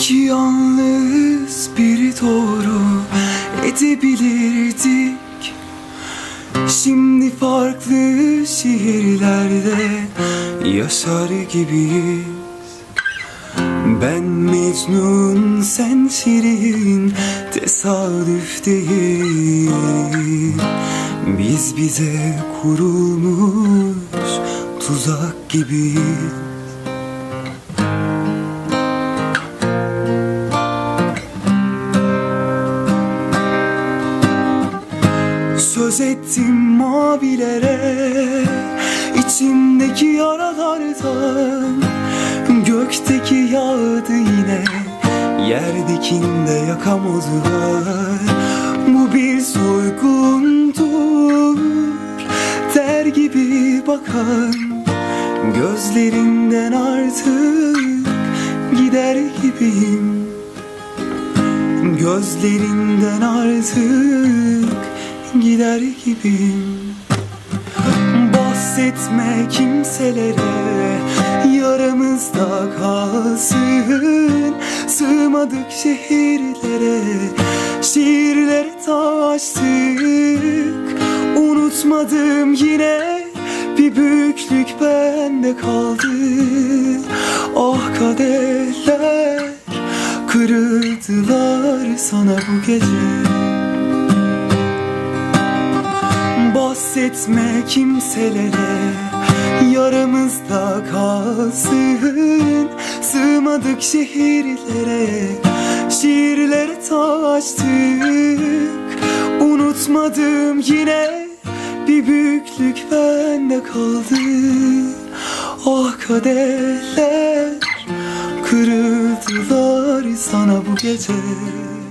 İki yalnız biri doğru edebilirdik. Şimdi farklı şehirlerde yaşar gibiyiz. Ben Mecnun, sen Şirin, tesadüf değil. Biz bize kurulmuş tuzak gibiyiz. Söz ettim mavilere, içimdeki yaralardan. Gökteki yağdı yine, yerdekinde yakamozular. Bu bir soygundur der gibi bakan, gözlerinden artık gider gibiyim. Gözlerinden artık gider gibiyim. Bahsetme kimselere, yaramızda kalsın. Sığmadık şehirlere, şiirlere taştık. Unutmadım yine, bir büyüklük bende kaldı. Ah kaderler, kırıldılar sana bu gece. Bahsetme kimselere, yaramızda kalsın. Sığmadık şehirlere, şiirlere taştık. Unutmadım yine, bir büyüklük bende kaldı. Ah kaderler, kırıldılar sana bu gece.